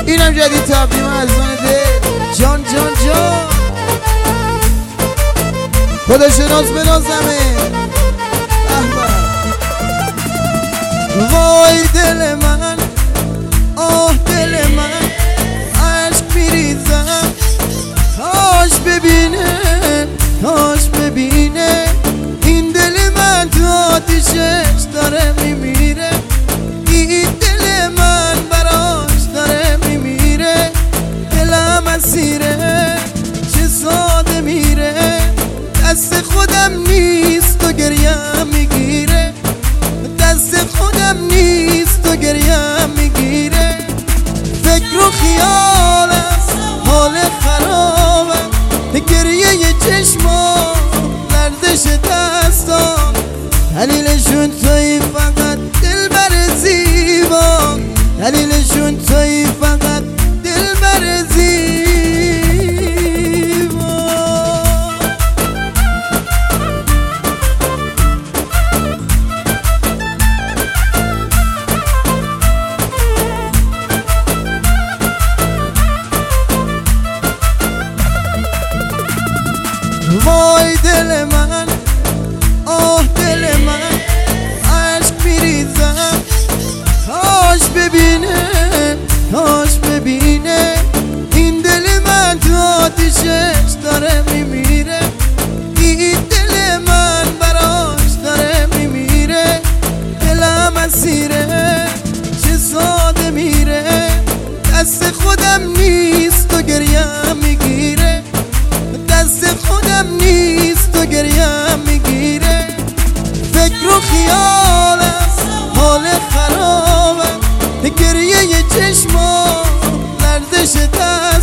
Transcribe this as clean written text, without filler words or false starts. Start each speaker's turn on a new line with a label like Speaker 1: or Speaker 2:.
Speaker 1: اینم جدید تبدیم از دل جان جان جان خدا شناس بنازمه. وای دل من آه دل من عشق میریزم کاش ببینه این دل من تو آتیشش داره میمیره این دل من براش داره میمیره دلم اسیره چه ساده میره دست خودم نیست و گریم میگیره دست خودم نیست و گریم میگیره فکر و خیال است حال خرابم گریه ی چشمام لرزش دستام دلیلشون توی فقط دلبر زیبا دلیلشون توی فقط دلبر زیبا. وای دل من آه دل من عشق میریزم کاش ببینه این دل من تو آتیشش داره میمیره این دل من براش داره میمیره دلم اسیره چه ساده میره دست خودم نیست و گریم میگیره دست خودم نیست و گریم میگیره فکر و خیال است حال خرابم گریه ی چشمام لرزش